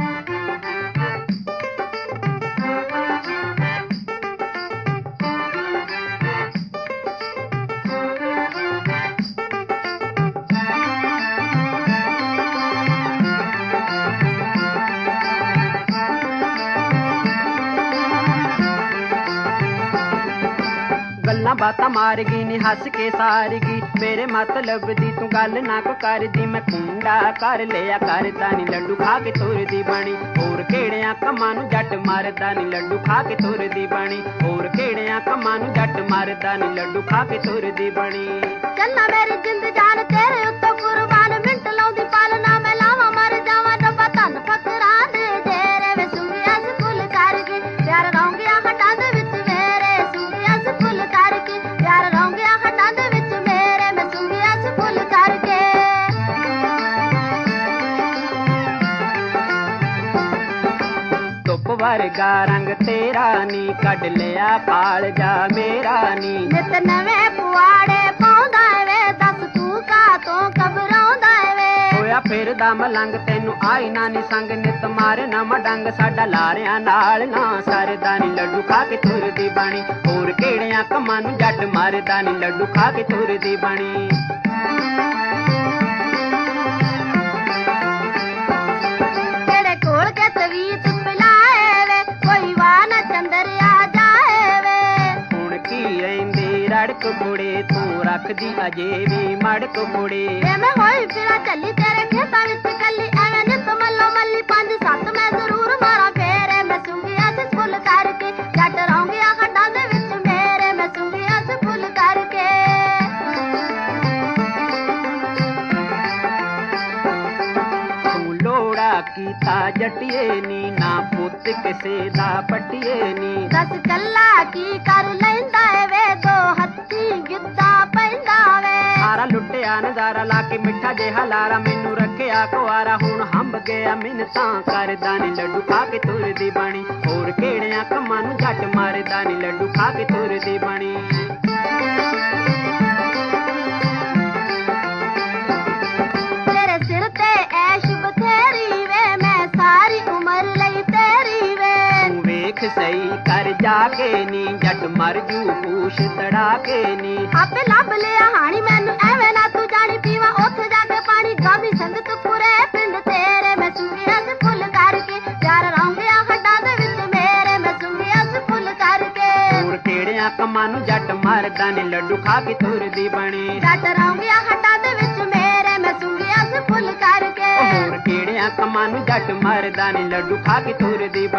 गल्लां बातां मार गई नी हस के सार गई मेरे मतलब दी तू गल ना को कर दी मैं कुंडा कर लिया करदा नी लड्डू खा के तुरदी बनी होर केड़ियां कम्मां नूं जट मारदा नी लड्डू खा के तुरदी बनी होर केड़ियां कम्मां नूं जट मारदा नी लड्डू खा के तुरदी बनी चलना मेरी जिंद जान तेरे उत्ते कुर्बान मिंट लाउंदी पालना मैं लावा मर जावा डब्बा धन फकरां दे जेरे वे सुंगिया स फुल करके प्यार रौंगिया हटां दे विच मेरे सुंगिया स फुल करके प्यार रौंगिया हटां दे विच मेरे मैं सुंगिया स फुल करके धुप वर्गा रंग तेरा नी कढ लिया पाल जा मेरा नी नित नवे पुआड़े पाउंदा वे दस तू का तो घबराउंदा वे होया फिरदा मलंग तैनू आई ना नी संग नित मारे ना मडंग साडा लारियां नाल ना सरदा नी लड्डू खा के तुरदी बनी होर केड़ियां कम्मां नूं जट मारदा नी लड्डू खा के तुरदी बनी तेरे कोल के तवीत पिलाए वे कोई वाह ना चंदर आ जाए वे हुण की ऐंदी रड़क कुड़े तू रखदी अजे भी मड़क कुड़े वे मैं होई फिरा चली तेरे खेतां विच कल्ली एवें नित मल्लो मल्ली पंज सत्त मैं जरूर मारा फेरे मैं सुंगिया स फुल करके जट रौंगिया हड्डां दे विच मेरे मैं सुंगिया स फुल करके तू लोड़ा कीता जटिए नी ना पुੱਤ किसे दा पटिए नी दस कल्ला की कर लैंदा वे दो हत्थी गिद्दा पैंदा वे सारा लुटिया नजारा ला के मिठा जिहा लारा मैनू रखिया कुआरा हुण हंब गया मिन्नतां करदा नी लड्डू खा के तुरदी बनी होर केड़ियां कम्मां नूं जट मारदा नी लड्डू खा के तुरदी बनी तेरे सिर ते ऐश बथेरी वे मैं सारी उम्र लई तेरी वे तू वेख सही कर जाके नी जट मर जू पूछ तड़ा के नी आपे लभ लिया हाणी मैनू एवें ना तू जानी पीवा उत्थे जाके पानी गावी संगत पुरे पिंड तेरे मैं सुंगिया स फुल करके प्यार रौंगिया हड्डां दे विच मेरे मैं सुंगिया स फुल करके होर केड़ियां कम्मां नूं जट मारदा नी लड्डू खा के तुरदी बनी जट रौंगिया हड्डां दे विच मेरे मैं सुंगिया स फुल करके होर केड़ियां कम्मां नूं जट मारदा नी लड्डू खा के तुरदी